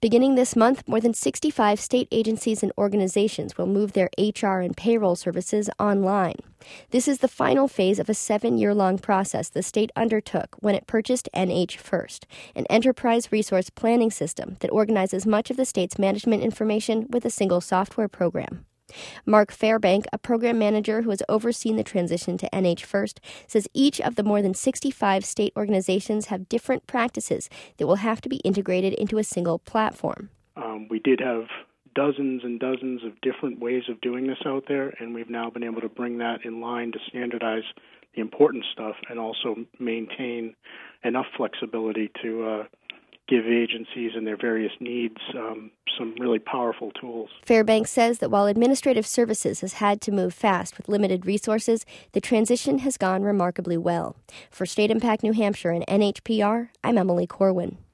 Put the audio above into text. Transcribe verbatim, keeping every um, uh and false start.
Beginning this month, more than sixty-five state agencies and organizations will move their H R and payroll services online. This is the final phase of a seven-year-long process the state undertook when it purchased N H First, an enterprise resource planning system that organizes much of the state's management information with a single software program. Mark Fairbank, a program manager who has overseen the transition to N H First, says each of the more than sixty-five state organizations have different practices that will have to be integrated into a single platform. Um, we did have dozens and dozens of different ways of doing this out there, and we've now been able to bring that in line to standardize the important stuff and also maintain enough flexibility to uh, give agencies and their various needs um, some really powerful tools. Fairbanks says that while administrative services has had to move fast with limited resources, the transition has gone remarkably well. For State Impact New Hampshire and N H P R, I'm Emily Corwin.